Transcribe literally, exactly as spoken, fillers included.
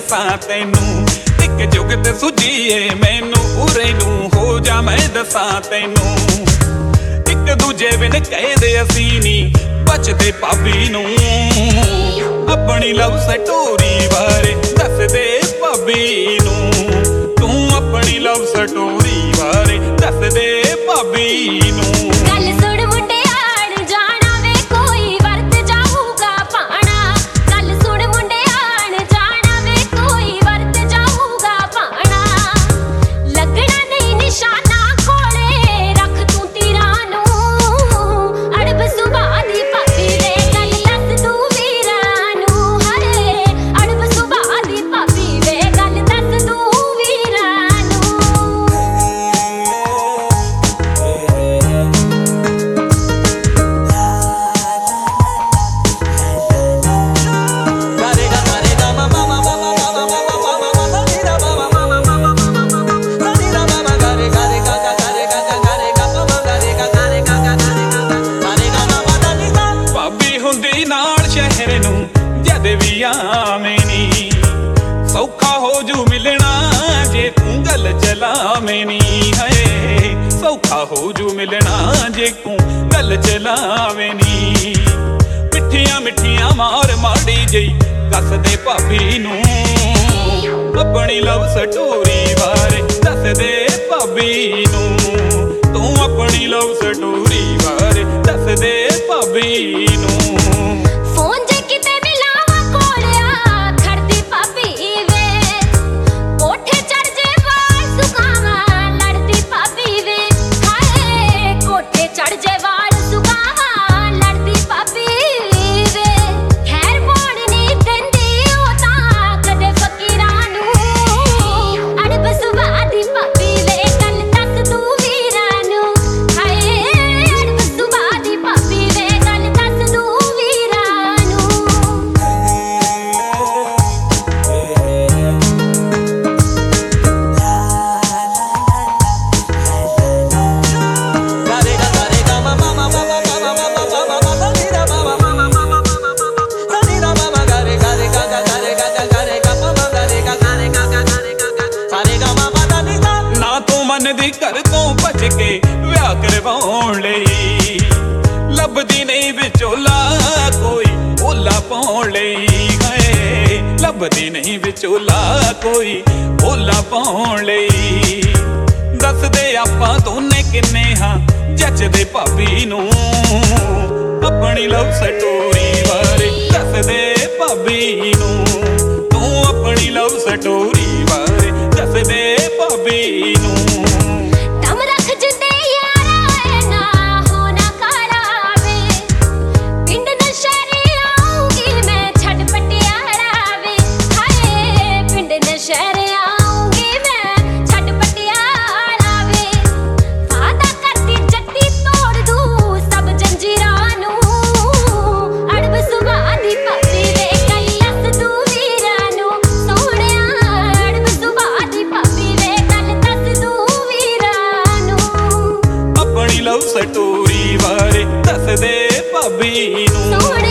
दसां तैनूं इक जुगत सुझीए मैनू उरे नूं हो जा मैं दसां तैनूं इक दूजे बिन कहदे असीं नी बचदे भाभी नूं अपनी लव स्टोरी बारे दस दे भाभी नूं तू अपनी लव स्टोरी बारे दस दे भाभी नूं गल सुण मुंडियाण जाना वे कोई वरत जाऊगा पाना गल सुण मुंडियाण जाना वे कोई वरत जाऊगा पाना लगना नहीं निशाना कोले रख तू तीरां नूं अड़ब सुभाह दी भाभी वे गल दस तू वीरां नूं हरे अड़ब सुभाह दी भाभी वे गल दस तू वीरां नूं भाभी हुंदी नाल शहर नूं जद भी आवें नी सौखा हो जू मिलना जे तू गल चलावें नी है सौखा हो जू मिलना जे तू गल चलावें नी मिठियां मिठियां मार माड़ी जई कस दे भाभी नूं अपनी लव स्टोरी बारे दस दे भाभी नूं तू अपनी लव स्टोरी बारे दस दे भाभी नूं फोन जे किते मिलावा कोलिया खड़दी भाभी वे कोठे चढ़ जे वाल सुकावा लड़दी भाभी वे हाय कोठे चढ़ जे वाल सुकावा लड़दी भाभी वे खैर बोण नहीं दिंदी ओ तां कदे फकीरां नूं अड़ब सुभाह दी भाभी वे गल दस तू वीरां नूं हाय अड़ब सुभाह दी भाभी वे गल दस तू वीरां नूं ना तू मन दी घर तो भज के विआह करवाउण लई लभदी नहीं विचोला कोई ओला पाउण लई है लभदी नहीं विचोला कोई ओला पाउण लई दस दे आपां दोने किन्ने हां जचदे भाभी नूं अपनी लव स्टोरी बारे दस दे भाभी नूं तू अपनी लव स्टोरी बारे दस दे भाभी नूं दम रख जिंदे यारा है ना होना करावे पिंड नशहरे आऊंगी मैं छड़ पटियाला वे हाय पिंड नशहरे आऊंगी मैं छड़ पटियाला वे वादा करती जट्टी तोड़ दूं सब जंजीरां नूं अड़ब सुभाह दी भाभी वे गल दस तू वीरां नूं सोहणिया अड़ब सुभाह दी भाभी वे गल दस तू वीरां नूं अपनी लव स्टोरी बारे दस दे भाभी नूं सोहणिया